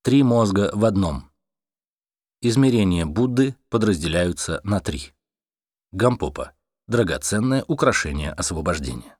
Три мозга в одном. Измерения Будды подразделяются на три. Гампопа – драгоценное украшение освобождения.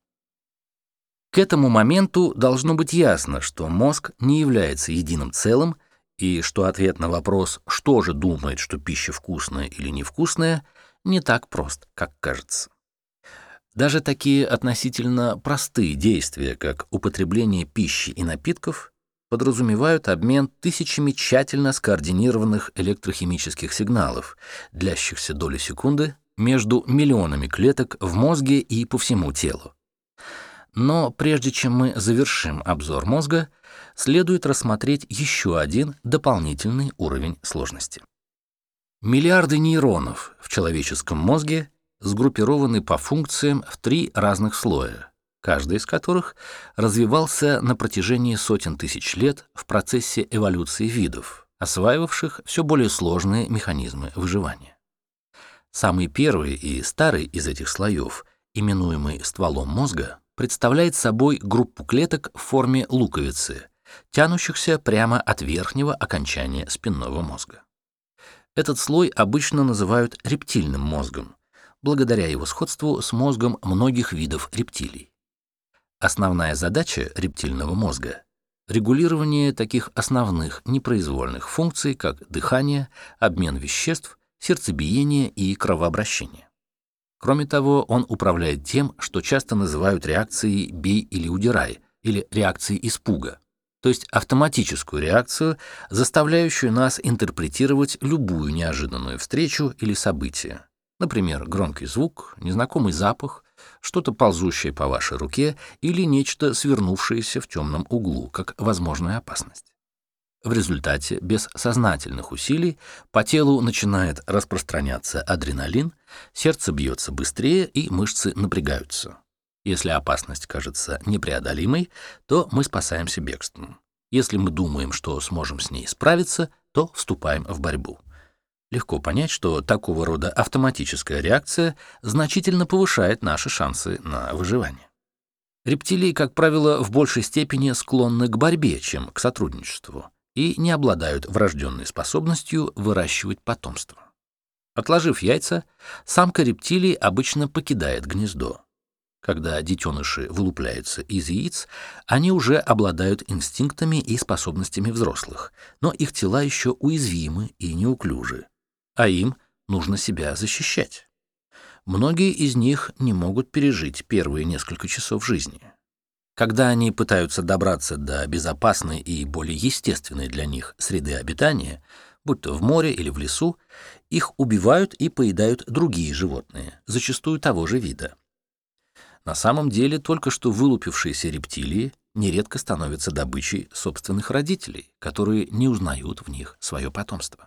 К этому моменту должно быть ясно, что мозг не является единым целым, и что ответ на вопрос, что же думает, что пища вкусная или невкусная, не так прост, как кажется. Даже такие относительно простые действия, как употребление пищи и напитков, подразумевают обмен тысячами тщательно скоординированных электрохимических сигналов, длящихся доли секунды, между миллионами клеток в мозге и по всему телу. Но прежде чем мы завершим обзор мозга, следует рассмотреть еще один дополнительный уровень сложности. Миллиарды нейронов в человеческом мозге сгруппированы по функциям в три разных слоя, каждый из которых развивался на протяжении сотен тысяч лет в процессе эволюции видов, осваивавших все более сложные механизмы выживания. Самый первый и старый из этих слоев, именуемый стволом мозга, представляет собой группу клеток в форме луковицы, тянущихся прямо от верхнего окончания спинного мозга. Этот слой обычно называют рептильным мозгом, благодаря его сходству с мозгом многих видов рептилий. Основная задача рептильного мозга — регулирование таких основных непроизвольных функций, как дыхание, обмен веществ, сердцебиение и кровообращение. Кроме того, он управляет тем, что часто называют реакцией «бей или удирай» или реакцией испуга, то есть автоматическую реакцию, заставляющую нас интерпретировать любую неожиданную встречу или событие, например, громкий звук, незнакомый запах, что-то ползущее по вашей руке или нечто свернувшееся в темном углу, как возможная опасность. В результате, без сознательных усилий, по телу начинает распространяться адреналин, сердце бьется быстрее и мышцы напрягаются. Если опасность кажется непреодолимой, то мы спасаемся бегством. Если мы думаем, что сможем с ней справиться, то вступаем в борьбу. Легко понять, что такого рода автоматическая реакция значительно повышает наши шансы на выживание. Рептилии, как правило, в большей степени склонны к борьбе, чем к сотрудничеству, и не обладают врожденной способностью выращивать потомство. Отложив яйца, самка рептилий обычно покидает гнездо. Когда детеныши вылупляются из яиц, они уже обладают инстинктами и способностями взрослых, но их тела еще уязвимы и неуклюжи, а им нужно себя защищать. Многие из них не могут пережить первые несколько часов жизни. Когда они пытаются добраться до безопасной и более естественной для них среды обитания, будь то в море или в лесу, их убивают и поедают другие животные, зачастую того же вида. На самом деле, только что вылупившиеся рептилии нередко становятся добычей собственных родителей, которые не узнают в них свое потомство.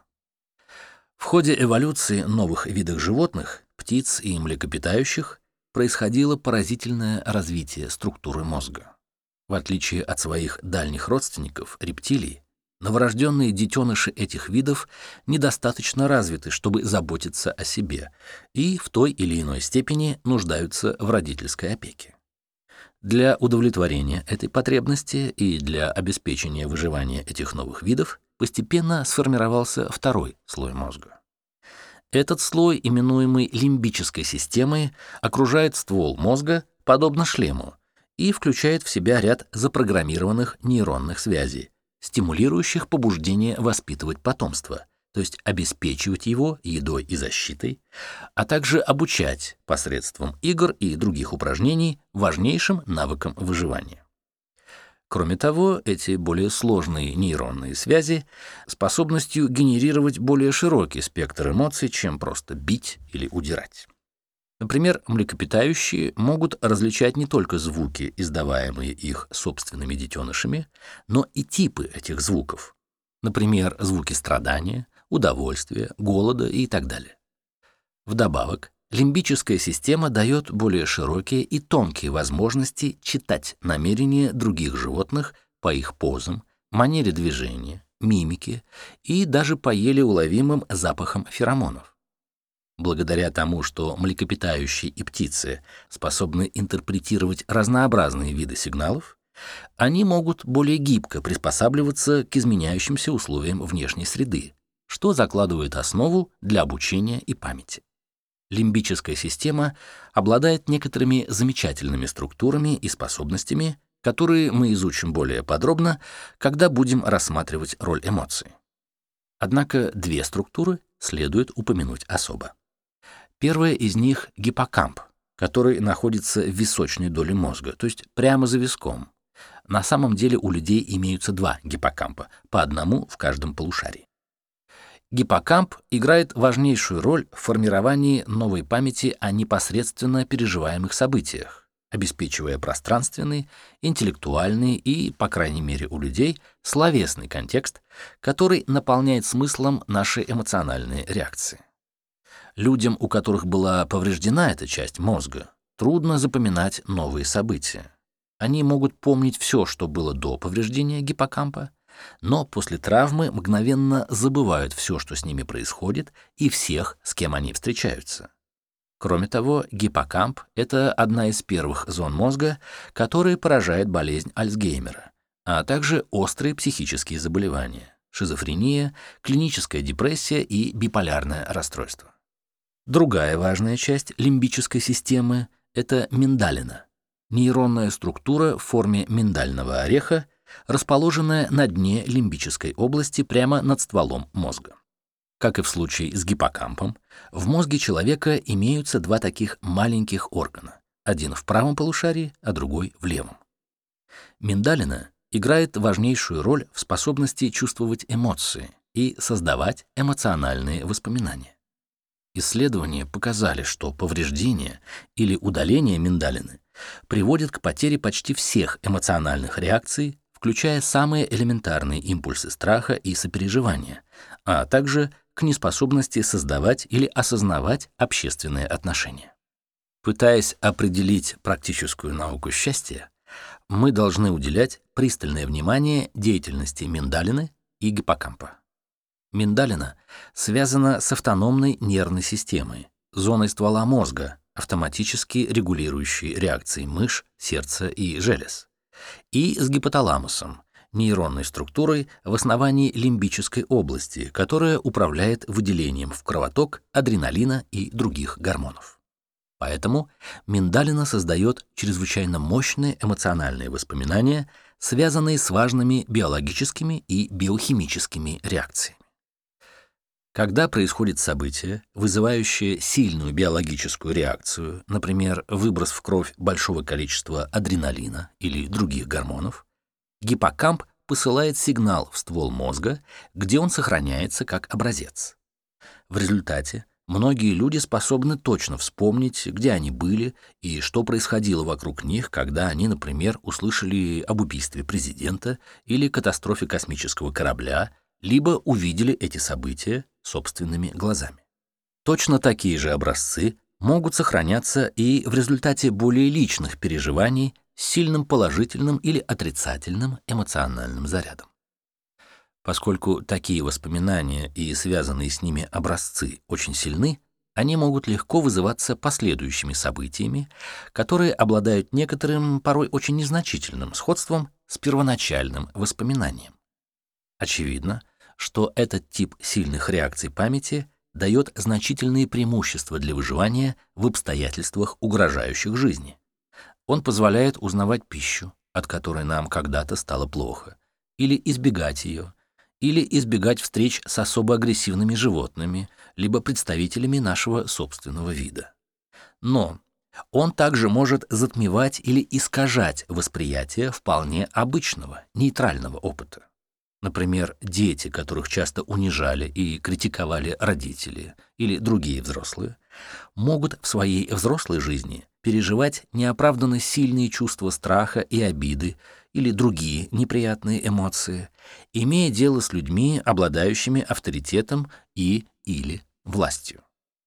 В ходе эволюции новых видов животных, птиц и млекопитающих, происходило поразительное развитие структуры мозга. В отличие от своих дальних родственников, рептилий, новорожденные детеныши этих видов недостаточно развиты, чтобы заботиться о себе, и в той или иной степени нуждаются в родительской опеке. Для удовлетворения этой потребности и для обеспечения выживания этих новых видов постепенно сформировался второй слой мозга. Этот слой, именуемый лимбической системой, окружает ствол мозга, подобно шлему, и включает в себя ряд запрограммированных нейронных связей, стимулирующих побуждение воспитывать потомство, то есть обеспечивать его едой и защитой, а также обучать посредством игр и других упражнений важнейшим навыкам выживания. Кроме того, эти более сложные нейронные связи способностью генерировать более широкий спектр эмоций, чем просто бить или удирать. Например, млекопитающие могут различать не только звуки, издаваемые их собственными детенышами, но и типы этих звуков. Например, звуки страдания, удовольствия, голода и так далее. Вдобавок, лимбическая система дает более широкие и тонкие возможности читать намерения других животных по их позам, манере движения, мимике и даже по еле уловимым запахам феромонов. Благодаря тому, что млекопитающие и птицы способны интерпретировать разнообразные виды сигналов, Они могут более гибко приспосабливаться к изменяющимся условиям внешней среды, что закладывает основу для обучения и памяти. Лимбическая система обладает некоторыми замечательными структурами и способностями, которые мы изучим более подробно, когда будем рассматривать роль эмоций. Однако две структуры следует упомянуть особо. Первая из них — гиппокамп, который находится в височной доле мозга, то есть прямо за виском. На самом деле у людей имеются два гиппокампа, по одному в каждом полушарии. Гиппокамп играет важнейшую роль в формировании новой памяти о непосредственно переживаемых событиях, обеспечивая пространственный, интеллектуальный и, по крайней мере у людей, словесный контекст, который наполняет смыслом наши эмоциональные реакции. Людям, у которых была повреждена эта часть мозга, трудно запоминать новые события. Они могут помнить все, что было до повреждения гиппокампа, но после травмы мгновенно забывают все, что с ними происходит, и всех, с кем они встречаются. Кроме того, гиппокамп — это одна из первых зон мозга, которая поражает болезнь Альцгеймера, а также острые психические заболевания — шизофрения, клиническая депрессия и биполярное расстройство. Другая важная часть лимбической системы — это миндалина, нейронная структура в форме миндального ореха, расположенная на дне лимбической области прямо над стволом мозга. Как и в случае с гиппокампом, в мозге человека имеются два таких маленьких органа, один в правом полушарии, а другой в левом. Миндалина играет важнейшую роль в способности чувствовать эмоции и создавать эмоциональные воспоминания. Исследования показали, что повреждение или удаление миндалины приводит к потере почти всех эмоциональных реакций, включая самые элементарные импульсы страха и сопереживания, а также к неспособности создавать или осознавать общественные отношения. Пытаясь определить практическую науку счастья, мы должны уделять пристальное внимание деятельности миндалины и гиппокампа. Миндалина связана с автономной нервной системой, зоной ствола мозга, автоматически регулирующей реакции мышц, сердца и желез, и с гипоталамусом, нейронной структурой в основании лимбической области, которая управляет выделением в кровоток адреналина и других гормонов. Поэтому миндалина создает чрезвычайно мощные эмоциональные воспоминания, связанные с важными биологическими и биохимическими реакциями. Когда происходит событие, вызывающее сильную биологическую реакцию, например, выброс в кровь большого количества адреналина или других гормонов, гиппокамп посылает сигнал в ствол мозга, где он сохраняется как образец. В результате многие люди способны точно вспомнить, где они были и что происходило вокруг них, когда они, например, услышали об убийстве президента или катастрофе космического корабля, либо увидели эти события собственными глазами. Точно такие же образцы могут сохраняться и в результате более личных переживаний с сильным положительным или отрицательным эмоциональным зарядом. Поскольку такие воспоминания и связанные с ними образцы очень сильны, они могут легко вызываться последующими событиями, которые обладают некоторым, порой очень незначительным сходством с первоначальным воспоминанием. Очевидно, что этот тип сильных реакций памяти дает значительные преимущества для выживания в обстоятельствах, угрожающих жизни. Он позволяет узнавать пищу, от которой нам когда-то стало плохо, или избегать ее, или избегать встреч с особо агрессивными животными, либо представителями нашего собственного вида. Но он также может затмевать или искажать восприятие вполне обычного, нейтрального опыта. Например, дети, которых часто унижали и критиковали родители или другие взрослые, могут в своей взрослой жизни переживать неоправданно сильные чувства страха и обиды или другие неприятные эмоции, имея дело с людьми, обладающими авторитетом или властью.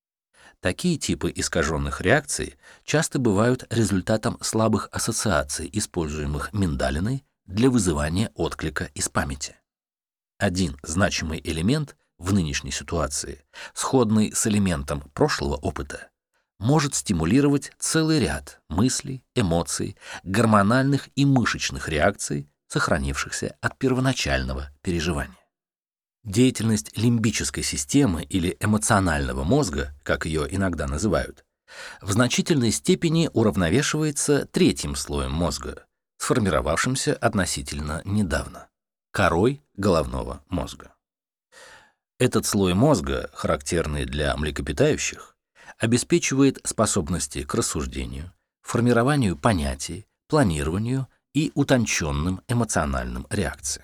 Такие типы искаженных реакций часто бывают результатом слабых ассоциаций, используемых миндалиной для вызывания отклика из памяти. Один значимый элемент в нынешней ситуации, сходный с элементом прошлого опыта, может стимулировать целый ряд мыслей, эмоций, гормональных и мышечных реакций, сохранившихся от первоначального переживания. Деятельность лимбической системы или эмоционального мозга, как ее иногда называют, в значительной степени уравновешивается третьим слоем мозга, сформировавшимся относительно недавно – корой головного мозга. Этот слой мозга, характерный для млекопитающих, обеспечивает способности к рассуждению, формированию понятий, планированию и утонченным эмоциональным реакциям.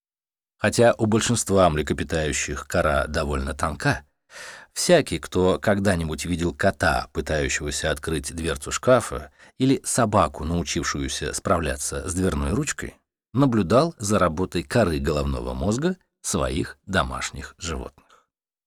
Хотя у большинства млекопитающих кора довольно тонка, всякий, кто когда-нибудь видел кота, пытающегося открыть дверцу шкафа, или собаку, научившуюся справляться с дверной ручкой, наблюдал за работой коры головного мозга своих домашних животных.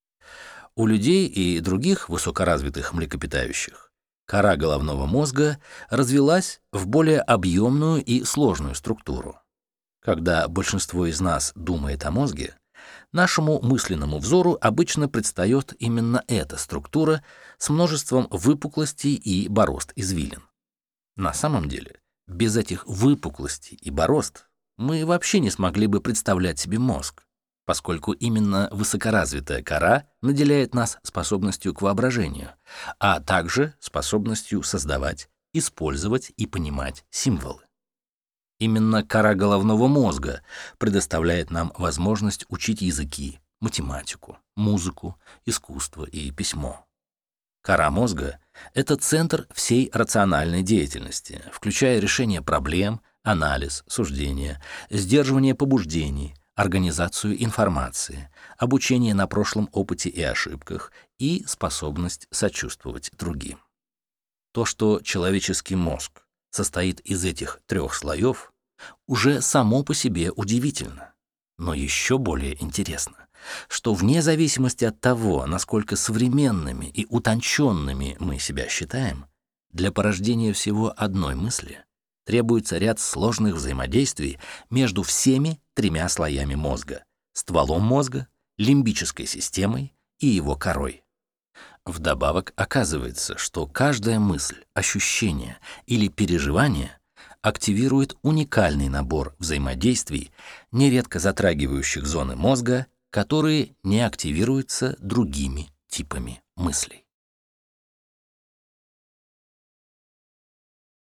У людей и других высокоразвитых млекопитающих кора головного мозга развилась в более объемную и сложную структуру. Когда большинство из нас думает о мозге, нашему мысленному взору обычно предстает именно эта структура с множеством выпуклостей и борозд извилин. На самом деле, без этих выпуклостей и борозд мы вообще не смогли бы представлять себе мозг, поскольку именно высокоразвитая кора наделяет нас способностью к воображению, а также способностью создавать, использовать и понимать символы. Именно кора головного мозга предоставляет нам возможность учить языки, математику, музыку, искусство и письмо. Кора мозга — это центр всей рациональной деятельности, включая решение проблем, анализ, суждение, сдерживание побуждений, организацию информации, обучение на прошлом опыте и ошибках и способность сочувствовать другим. То, что человеческий мозг состоит из этих трех слоев, уже само по себе удивительно. Но еще более интересно, что вне зависимости от того, насколько современными и утонченными мы себя считаем, для порождения всего одной мысли требуется ряд сложных взаимодействий между всеми тремя слоями мозга — стволом мозга, лимбической системой и его корой. Вдобавок оказывается, что каждая мысль, ощущение или переживание активирует уникальный набор взаимодействий, нередко затрагивающих зоны мозга, которые не активируются другими типами мыслей.